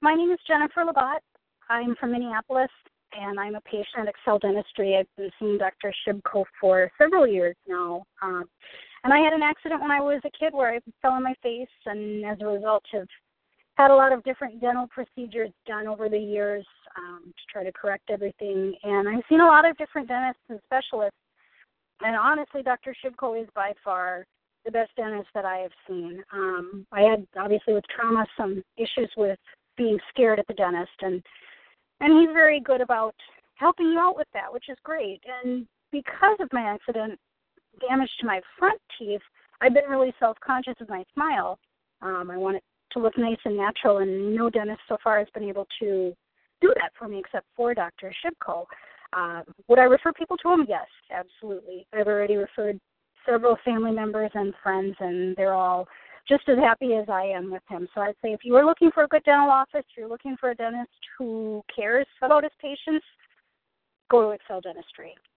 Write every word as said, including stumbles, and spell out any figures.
My name is Jennifer Labatt. I'm from Minneapolis, and I'm a patient at Excel Dentistry. I've been seeing Doctor Shibko for several years now. Um, and I had an accident when I was a kid where I fell on my face, and as a result have had a lot of different dental procedures done over the years um, to try to correct everything. And I've seen a lot of different dentists and specialists. And honestly, Doctor Shibko is by far the best dentist that I have seen. Um, I had, obviously, with trauma, some issues with being scared at the dentist, and and he's very good about helping you out with that, which is great. And because of my accident, damage to my front teeth, I've been really self-conscious of my smile. Um, I want it to look nice and natural, and no dentist so far has been able to do that for me except for Doctor Shibko. Um, would I refer people to him? Yes, absolutely. I've already referred several family members and friends, and they're all just as happy as I am with him. So I'd say if you are looking for a good dental office, you're looking for a dentist who cares about his patients, go to Excel Dentistry.